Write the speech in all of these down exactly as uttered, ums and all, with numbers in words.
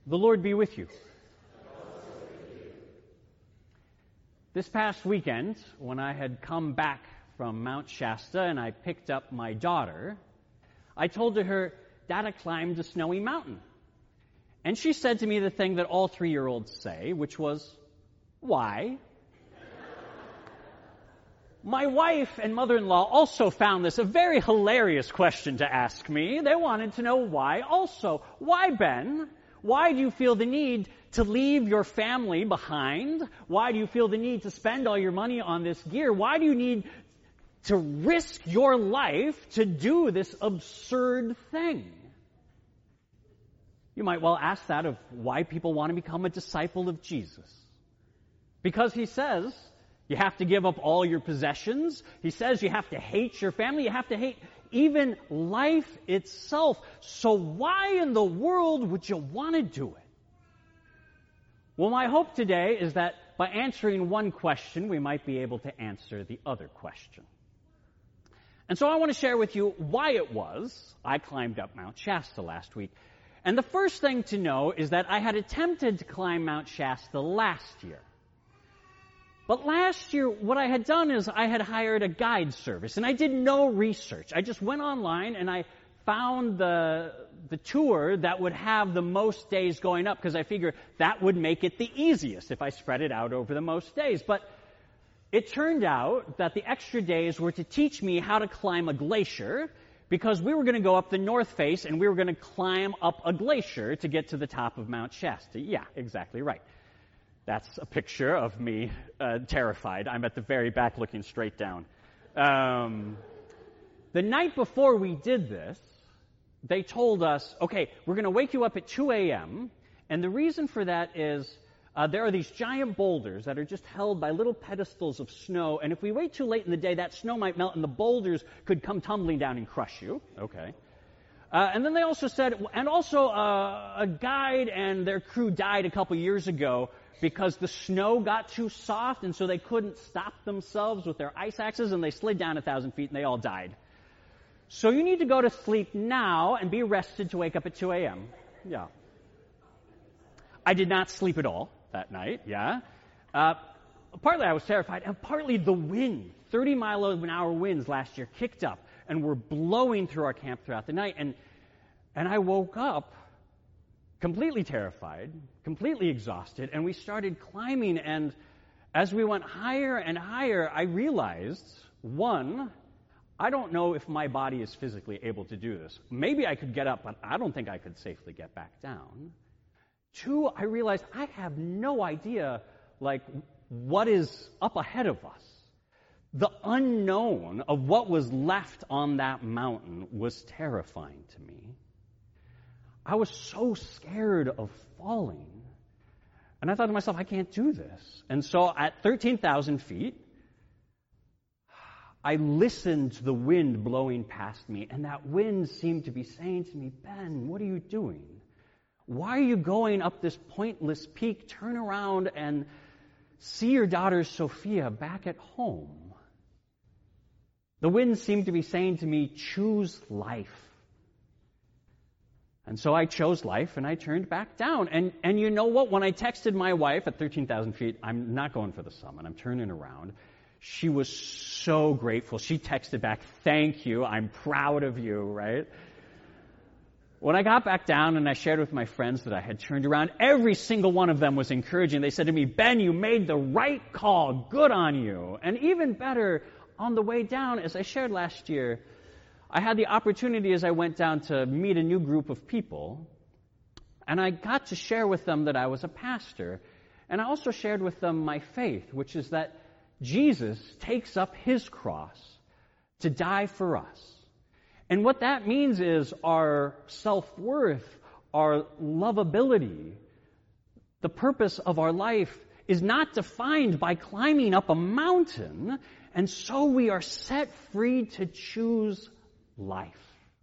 The Lord be with you. This past weekend, when I had come back from Mount Shasta and I picked up my daughter, I told her, Dada climbed a snowy mountain. And she said to me the thing that all three-year-olds say, which was, why? My wife and mother-in-law also found this a very hilarious question to ask me. They wanted to know why also. Why, Ben? Why do you feel the need to leave your family behind? Why do you feel the need to spend all your money on this gear? Why do you need to risk your life to do this absurd thing? You might well ask that of why people want to become a disciple of Jesus. Because he says you have to give up all your possessions. He says you have to hate your family. You have to hate even life itself. So why in the world would you want to do it? Well, my hope today is that by answering one question, we might be able to answer the other question. And so I want to share with you why it was I climbed up Mount Shasta last week. And the first thing to know is that I had attempted to climb Mount Shasta last year. But last year, what I had done is I had hired a guide service, and I did no research. I just went online and I found the the tour that would have the most days going up, because I figured that would make it the easiest if I spread it out over the most days. But it turned out that the extra days were to teach me how to climb a glacier, because we were going to go up the North Face and we were going to climb up a glacier to get to the top of Mount Shasta. Yeah, exactly right. That's a picture of me uh, terrified. I'm at the very back looking straight down. Um, the night before we did this, they told us, okay, we're going to wake you up at two a.m., and the reason for that is uh, there are these giant boulders that are just held by little pedestals of snow, and if we wait too late in the day, that snow might melt and the boulders could come tumbling down and crush you. Okay. Uh, and then they also said, and also uh, a guide and their crew died a couple years ago because the snow got too soft, and so they couldn't stop themselves with their ice axes, and they slid down a thousand feet, and they all died. So you need to go to sleep now and be rested to wake up at two a.m. Yeah. I did not sleep at all that night, yeah. Uh, partly I was terrified, and partly the wind, thirty mile an hour winds last year kicked up and were blowing through our camp throughout the night, and and I woke up completely terrified, completely exhausted, and we started climbing, and as we went higher and higher, I realized, one, I don't know if my body is physically able to do this. Maybe I could get up, but I don't think I could safely get back down. Two, I realized I have no idea, like, what is up ahead of us. The unknown of what was left on that mountain was terrifying to me. I was so scared of falling. And I thought to myself, I can't do this. And so at thirteen thousand feet, I listened to the wind blowing past me, and that wind seemed to be saying to me, Ben, what are you doing? Why are you going up this pointless peak? Turn around and see your daughter Sophia back at home. The wind seemed to be saying to me, choose life. And so I chose life, and I turned back down. And and you know what? When I texted my wife at thirteen thousand feet, I'm not going for the summit, I'm turning around, she was so grateful. She texted back, thank you, I'm proud of you, right? When I got back down and I shared with my friends that I had turned around, every single one of them was encouraging. They said to me, Ben, you made the right call, good on you. And even better, on the way down, as I shared last year, I had the opportunity as I went down to meet a new group of people, and I got to share with them that I was a pastor, and I also shared with them my faith, which is that Jesus takes up his cross to die for us. And what that means is our self-worth, our lovability, the purpose of our life is not defined by climbing up a mountain, and so we are set free to choose life.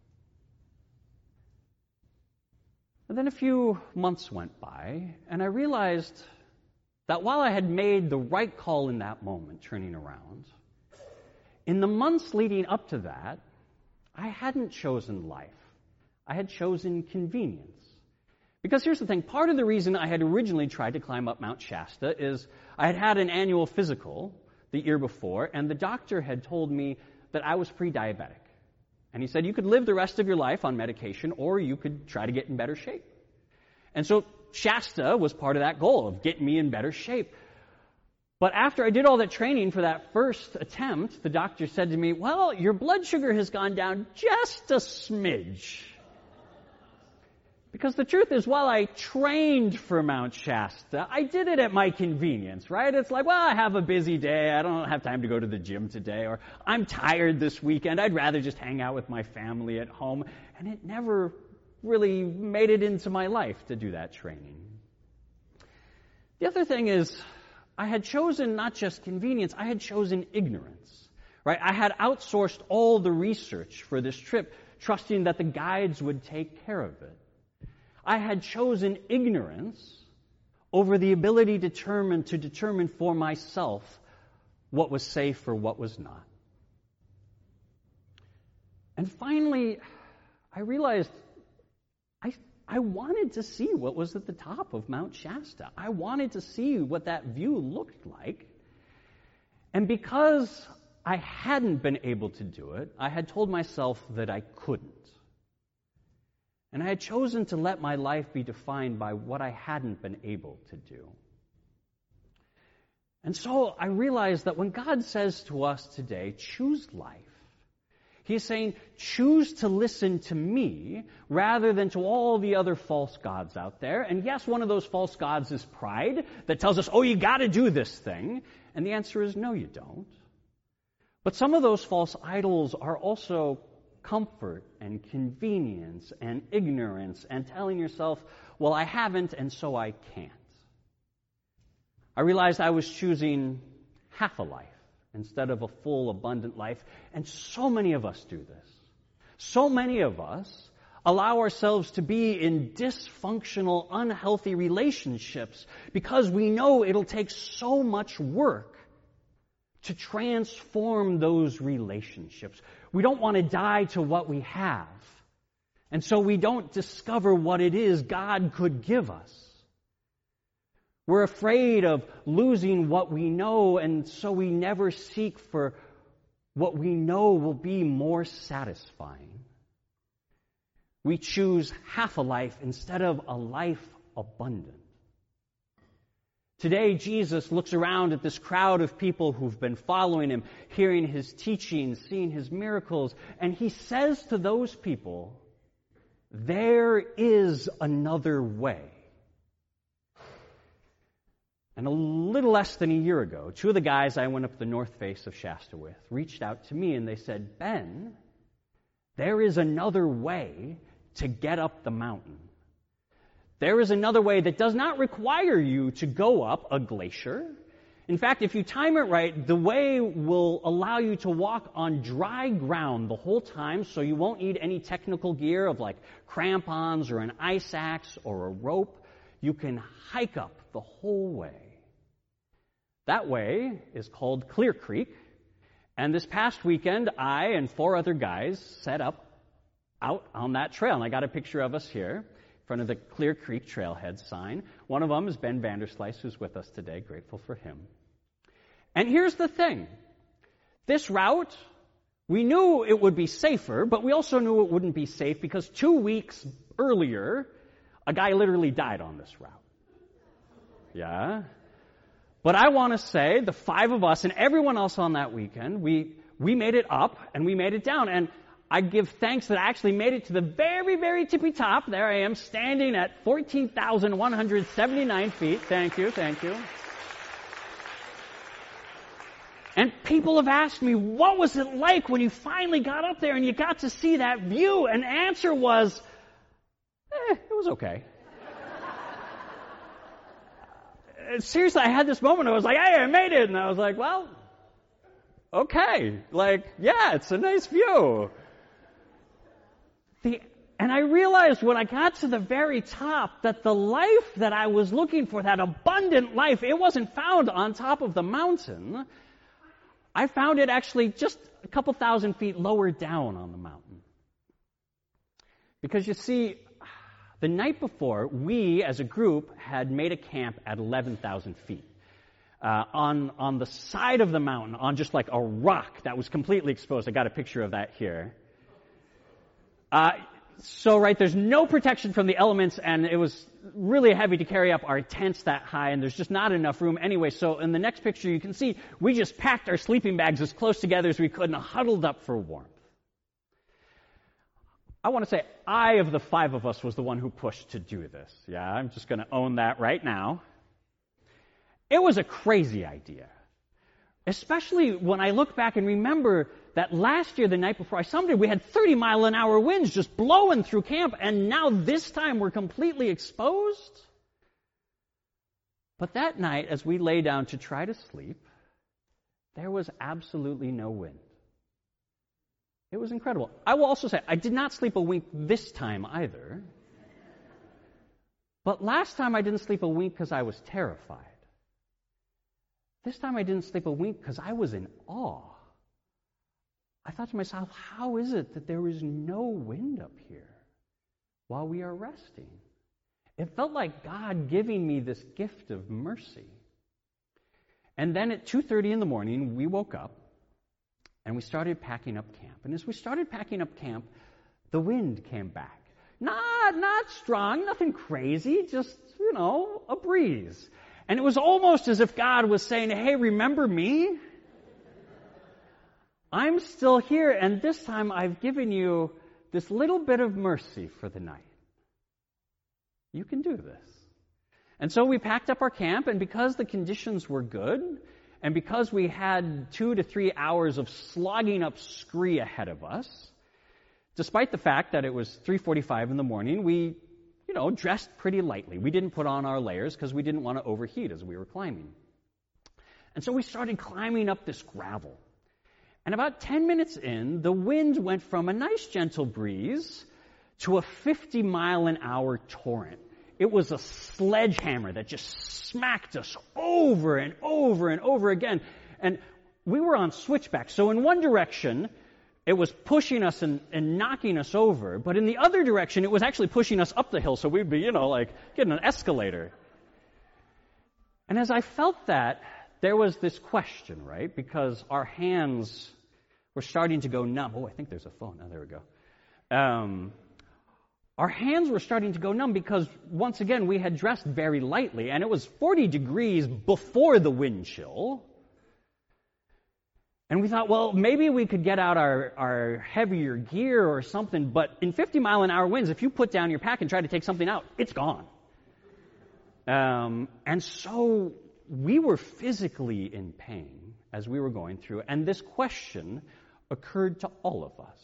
And then a few months went by, and I realized that while I had made the right call in that moment, turning around, in the months leading up to that, I hadn't chosen life. I had chosen convenience. Because here's the thing, part of the reason I had originally tried to climb up Mount Shasta is I had had an annual physical the year before, and the doctor had told me that I was pre-diabetic. And he said you could live the rest of your life on medication, or you could try to get in better shape. And so Shasta was part of that goal of getting me in better shape. But after I did all that training for that first attempt, the doctor said to me, well, your blood sugar has gone down just a smidge. Because the truth is, while I trained for Mount Shasta, I did it at my convenience, right? It's like, well, I have a busy day. I don't have time to go to the gym today. Or I'm tired this weekend. I'd rather just hang out with my family at home. And it never really made it into my life to do that training. The other thing is, I had chosen not just convenience, I had chosen ignorance, right? I had outsourced all the research for this trip, trusting that the guides would take care of it. I had chosen ignorance over the ability to determine, to determine for myself what was safe or what was not. And finally, I realized I, I wanted to see what was at the top of Mount Shasta. I wanted to see what that view looked like. And because I hadn't been able to do it, I had told myself that I couldn't. And I had chosen to let my life be defined by what I hadn't been able to do. And so I realized that when God says to us today, choose life, He's saying, choose to listen to me rather than to all the other false gods out there. And yes, one of those false gods is pride that tells us, oh, you got to do this thing. And the answer is no, you don't. But some of those false idols are also comfort and convenience and ignorance and telling yourself, well, I haven't and so I can't. I realized I was choosing half a life instead of a full, abundant life. And so many of us do this. So many of us allow ourselves to be in dysfunctional, unhealthy relationships because we know it'll take so much work to transform those relationships. We don't want to die to what we have. And so we don't discover what it is God could give us. We're afraid of losing what we know, and so we never seek for what we know will be more satisfying. We choose half a life instead of a life abundant. Today, Jesus looks around at this crowd of people who've been following Him, hearing His teachings, seeing His miracles, and He says to those people, there is another way. And a little less than a year ago, two of the guys I went up the north face of Shasta with reached out to me and they said, Ben, there is another way to get up the mountain. There is another way that does not require you to go up a glacier. In fact, if you time it right, the way will allow you to walk on dry ground the whole time, so you won't need any technical gear of like crampons or an ice axe or a rope. You can hike up the whole way. That way is called Clear Creek. And this past weekend, I and four other guys set up out on that trail. And I got a picture of us here in front of the Clear Creek Trailhead sign. One of them is Ben Vanderslice, who's with us today. Grateful for him. And here's the thing. This route, we knew it would be safer, but we also knew it wouldn't be safe because two weeks earlier, a guy literally died on this route. Yeah? But I want to say the five of us and everyone else on that weekend, we we made it up and we made it down. And I give thanks that I actually made it to the very, very tippy top. There I am standing at fourteen thousand one hundred seventy-nine feet. Thank you, thank you. And people have asked me, what was it like when you finally got up there and you got to see that view? And the answer was, eh, it was okay. Seriously, I had this moment. I was like, hey, I made it. And I was like, well, okay. Like, yeah, it's a nice view. The, and I realized when I got to the very top that the life that I was looking for, that abundant life, it wasn't found on top of the mountain. I found it actually just a couple thousand feet lower down on the mountain. Because you see, The night before, we as a group had made a camp at eleven thousand feet. Uh, on, on the side of the mountain, on just like a rock that was completely exposed. I got a picture of that here. Uh, so, right, there's no protection from the elements, and it was really heavy to carry up our tents that high, and there's just not enough room anyway. So in the next picture, you can see we just packed our sleeping bags as close together as we could and huddled up for warmth. I want to say I, of the five of us, was the one who pushed to do this. Yeah, I'm just going to own that right now. It was a crazy idea, especially when I look back and remember that last year, the night before I summoned it, we had thirty mile an hour winds just blowing through camp, and now this time we're completely exposed. But that night, as we lay down to try to sleep, there was absolutely no wind. It was incredible. I will also say, I did not sleep a wink this time either. But last time I didn't sleep a wink because I was terrified. This time I didn't sleep a wink because I was in awe. I thought to myself, how is it that there is no wind up here while we are resting? It felt like God giving me this gift of mercy. And then at two thirty in the morning, we woke up and we started packing up camp. And as we started packing up camp, the wind came back. Not, not strong, nothing crazy, just, you know, a breeze. And it was almost as if God was saying, hey, remember me? I'm still here, and this time I've given you this little bit of mercy for the night. You can do this. And so we packed up our camp, and because the conditions were good, and because we had two to three hours of slogging up scree ahead of us, despite the fact that it was three forty-five in the morning, we you know, dressed pretty lightly. We didn't put on our layers because we didn't want to overheat as we were climbing. And so we started climbing up this gravel. And about ten minutes in, the wind went from a nice gentle breeze to a fifty mile an hour torrent. It was a sledgehammer that just smacked us over and over and over again. And we were on switchback. So in one direction, it was pushing us and, and knocking us over. But in the other direction, it was actually pushing us up the hill. So we'd be, you know, like getting an escalator. And as I felt that, there was this question, right? Because our hands were starting to go numb. Oh, I think there's a phone. Oh, there we go. Um, our hands were starting to go numb because, once again, we had dressed very lightly. And it was forty degrees before the wind chill. And we thought, well, maybe we could get out our, our heavier gear or something, but in fifty mile an hour winds, if you put down your pack and try to take something out, it's gone. Um, and so we were physically in pain as we were going through, and this question occurred to all of us.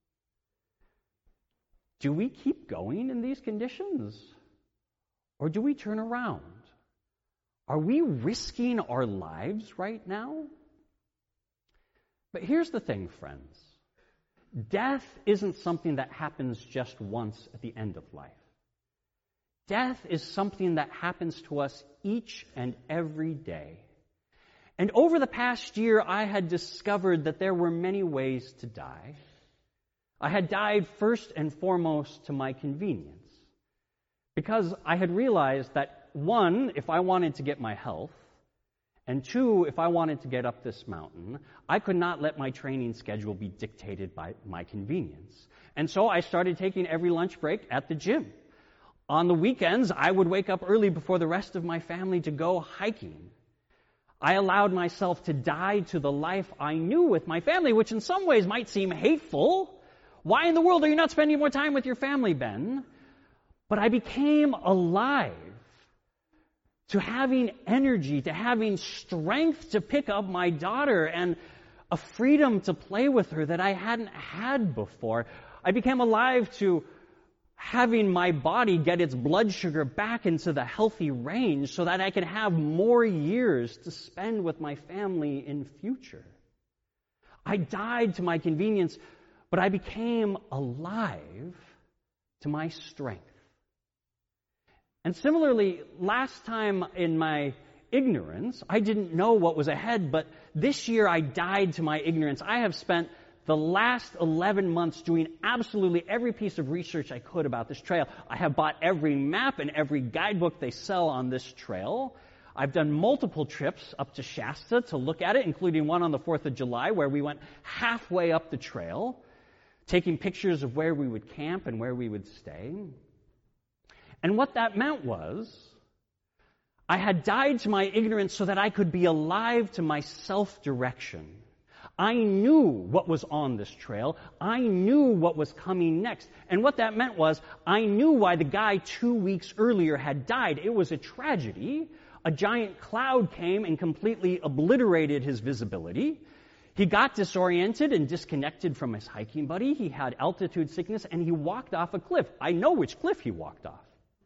Do we keep going in these conditions? Or do we turn around? Are we risking our lives right now? But here's the thing, friends. Death isn't something that happens just once at the end of life. Death is something that happens to us each and every day. And over the past year, I had discovered that there were many ways to die. I had died first and foremost to my convenience, because I had realized that, one, if I wanted to get my health, and two, if I wanted to get up this mountain, I could not let my training schedule be dictated by my convenience. And so I started taking every lunch break at the gym. On the weekends, I would wake up early before the rest of my family to go hiking. I allowed myself to die to the life I knew with my family, which in some ways might seem hateful. Why in the world are you not spending more time with your family, Ben? But I became alive to having energy, to having strength to pick up my daughter, and a freedom to play with her that I hadn't had before. I became alive to having my body get its blood sugar back into the healthy range so that I can have more years to spend with my family in future. I died to my convenience, but I became alive to my strength. And similarly, last time in my ignorance, I didn't know what was ahead, but this year I died to my ignorance. I have spent the last eleven months doing absolutely every piece of research I could about this trail. I have bought every map and every guidebook they sell on this trail. I've done multiple trips up to Shasta to look at it, including one on the fourth of July where we went halfway up the trail, taking pictures of where we would camp and where we would stay. And what that meant was, I had died to my ignorance so that I could be alive to my self-direction. I knew what was on this trail. I knew what was coming next. And what that meant was, I knew why the guy two weeks earlier had died. It was a tragedy. A giant cloud came and completely obliterated his visibility. He got disoriented and disconnected from his hiking buddy. He had altitude sickness, and he walked off a cliff. I know which cliff he walked off.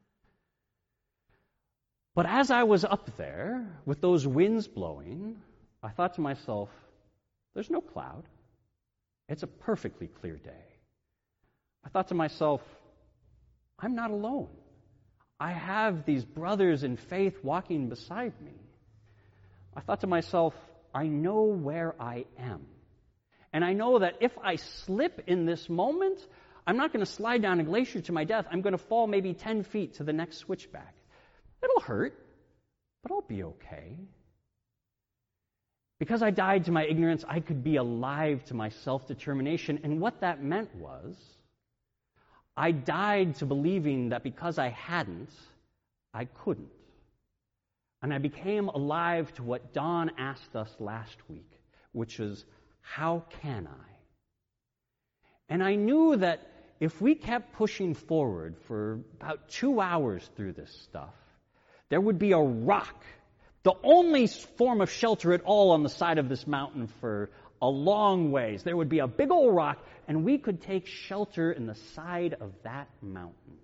But as I was up there, with those winds blowing, I thought to myself, there's no cloud. It's a perfectly clear day. I thought to myself, I'm not alone. I have these brothers in faith walking beside me. I thought to myself, I know where I am. And I know that if I slip in this moment, I'm not going to slide down a glacier to my death. I'm going to fall maybe ten feet to the next switchback. It'll hurt, but I'll be okay. Because I died to my ignorance, I could be alive to my self-determination. And what that meant was, I died to believing that because I hadn't, I couldn't. And I became alive to what Don asked us last week, which is, how can I? And I knew that if we kept pushing forward for about two hours through this stuff, there would be a rock, the only form of shelter at all on the side of this mountain for a long ways. There would be a big old rock, and we could take shelter in the side of that mountain.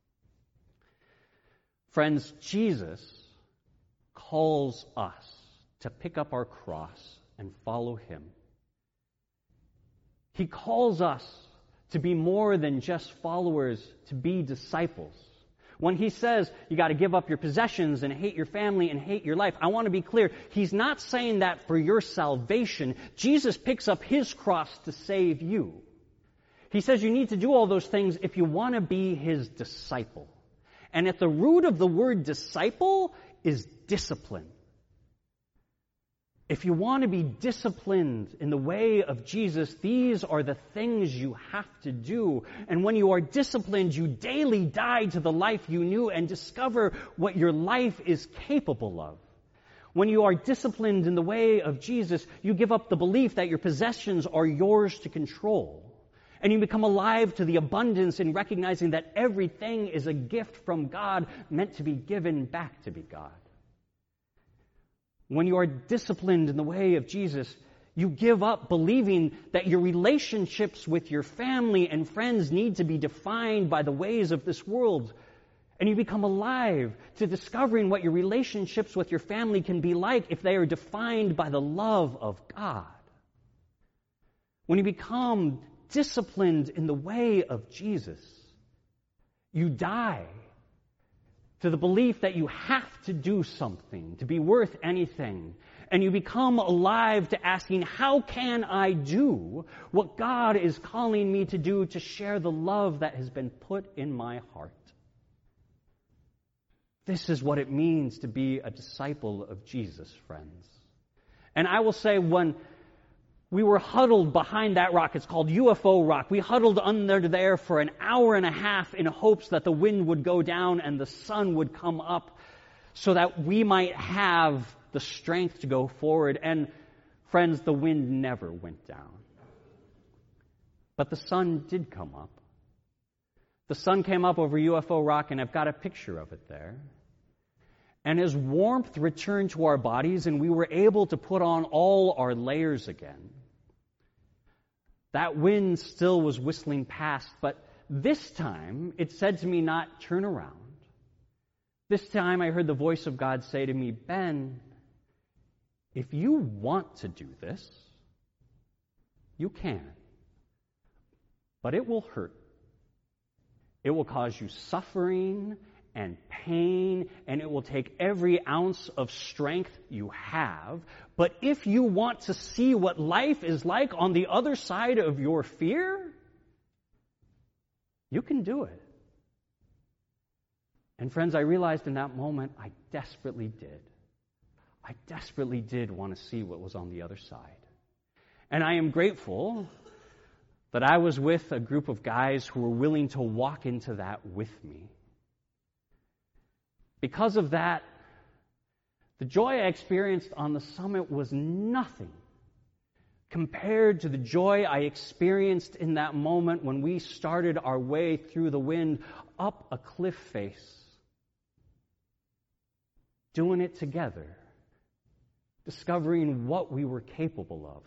Friends, Jesus calls us to pick up our cross and follow him. He calls us to be more than just followers, to be disciples. When he says you got to give up your possessions and hate your family and hate your life, I want to be clear. He's not saying that for your salvation. Jesus picks up his cross to save you. He says you need to do all those things if you want to be his disciple. And at the root of the word disciple is discipline. If you want to be disciplined in the way of Jesus, these are the things you have to do. And when you are disciplined, you daily die to the life you knew and discover what your life is capable of. When you are disciplined in the way of Jesus, you give up the belief that your possessions are yours to control. And you become alive to the abundance in recognizing that everything is a gift from God meant to be given back to be God. When you are disciplined in the way of Jesus, you give up believing that your relationships with your family and friends need to be defined by the ways of this world. And you become alive to discovering what your relationships with your family can be like if they are defined by the love of God. When you become disciplined in the way of Jesus, you die to the belief that you have to do something to be worth anything. And you become alive to asking, how can I do what God is calling me to do to share the love that has been put in my heart? This is what it means to be a disciple of Jesus, friends. And I will say, when we were huddled behind that rock, it's called U F O Rock. We huddled under there for an hour and a half in hopes that the wind would go down and the sun would come up so that we might have the strength to go forward. And friends, the wind never went down. But the sun did come up. The sun came up over U F O Rock, and I've got a picture of it there. And as warmth returned to our bodies and we were able to put on all our layers again, that wind still was whistling past, but this time it said to me not turn around. This time I heard the voice of God say to me, Ben, if you want to do this, you can. But it will hurt. It will cause you suffering and pain, and it will take every ounce of strength you have. But if you want to see what life is like on the other side of your fear, you can do it. And friends, I realized in that moment, I desperately did. I desperately did want to see what was on the other side. And I am grateful that I was with a group of guys who were willing to walk into that with me. Because of that, the joy I experienced on the summit was nothing compared to the joy I experienced in that moment when we started our way through the wind up a cliff face, doing it together, discovering what we were capable of.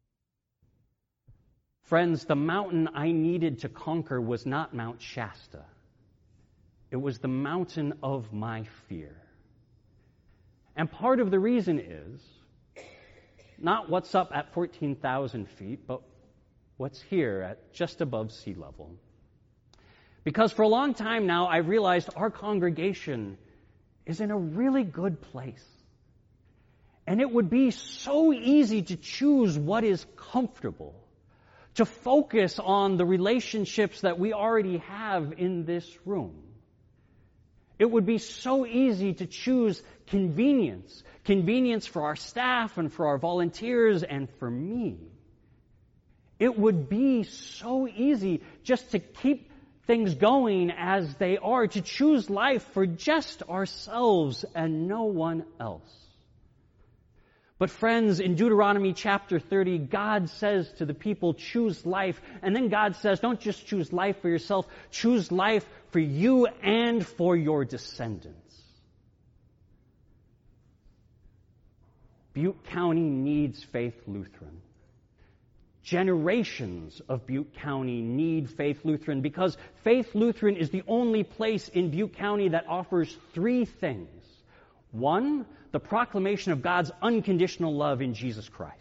Friends, the mountain I needed to conquer was not Mount Shasta. It was the mountain of my fear. And part of the reason is not what's up at fourteen thousand feet, but what's here at just above sea level. Because for a long time now, I've realized our congregation is in a really good place. And it would be so easy to choose what is comfortable, to focus on the relationships that we already have in this room. It would be so easy to choose convenience, convenience for our staff and for our volunteers and for me. It would be so easy just to keep things going as they are, to choose life for just ourselves and no one else. But friends, in Deuteronomy chapter thirty, God says to the people, choose life. And then God says, don't just choose life for yourself, choose life for you and for your descendants. Butte County needs Faith Lutheran. Generations of Butte County need Faith Lutheran because Faith Lutheran is the only place in Butte County that offers three things. One, the proclamation of God's unconditional love in Jesus Christ.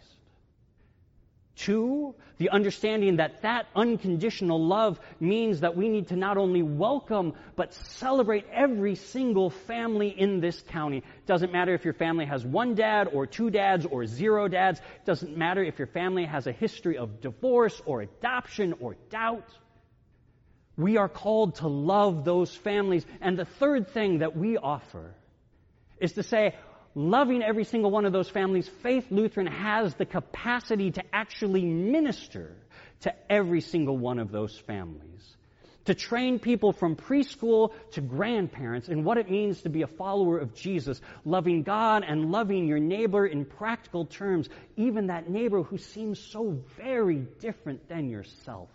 Two, the understanding that that unconditional love means that we need to not only welcome, but celebrate every single family in this county. It doesn't matter if your family has one dad or two dads or zero dads. It doesn't matter if your family has a history of divorce or adoption or doubt. We are called to love those families. And the third thing that we offer is to say, loving every single one of those families, Faith Lutheran has the capacity to actually minister to every single one of those families. To train people from preschool to grandparents in what it means to be a follower of Jesus, loving God and loving your neighbor in practical terms, even that neighbor who seems so very different than yourself.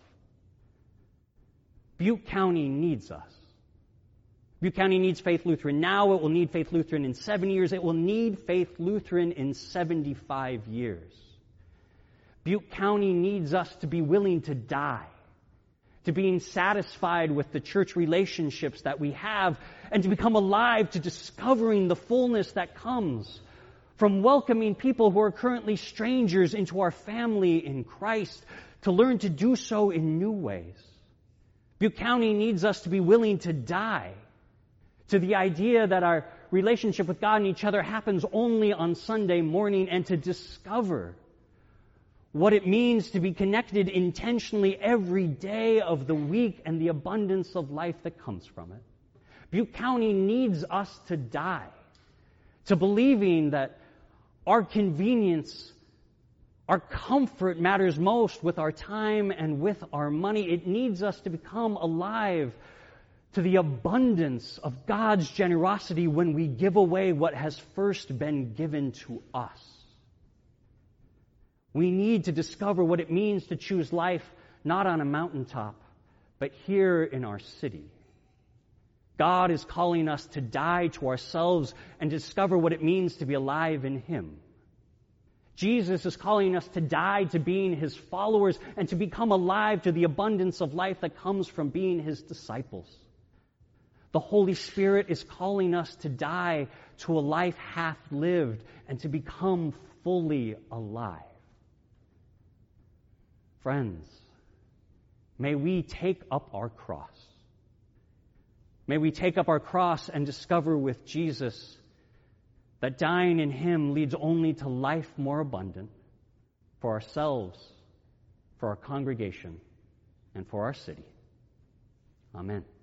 Butte County needs us. Butte County needs Faith Lutheran now. It will need Faith Lutheran in seven years. It will need Faith Lutheran in seventy-five years. Butte County needs us to be willing to die, to being satisfied with the church relationships that we have, and to become alive to discovering the fullness that comes from welcoming people who are currently strangers into our family in Christ, to learn to do so in new ways. Butte County needs us to be willing to die to the idea that our relationship with God and each other happens only on Sunday morning, and to discover what it means to be connected intentionally every day of the week and the abundance of life that comes from it. Butte County needs us to die to believing that our convenience, our comfort matters most with our time and with our money. It needs us to become alive to the abundance of God's generosity when we give away what has first been given to us. We need to discover what it means to choose life not on a mountaintop, but here in our city. God is calling us to die to ourselves and discover what it means to be alive in Him. Jesus is calling us to die to being His followers and to become alive to the abundance of life that comes from being His disciples. The Holy Spirit is calling us to die to a life half lived and to become fully alive. Friends, may we take up our cross. May we take up our cross and discover with Jesus that dying in Him leads only to life more abundant for ourselves, for our congregation, and for our city. Amen.